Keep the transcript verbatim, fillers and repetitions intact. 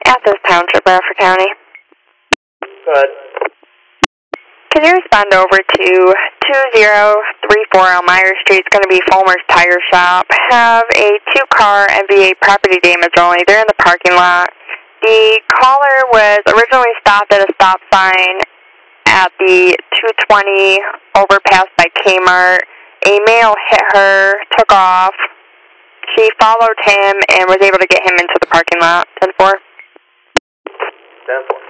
Athens Township, Bradford County. Good. Can you respond over to two zero three four Elmira Street? It's going to be Fulmer's Tire Shop. Have a two-car N V A property damage only. They're in the parking lot. The caller was originally stopped at a stop sign at the two twenty overpass by Kmart. A male hit her, took off. She followed him and was able to get him into the parking lot. ten four. ten four.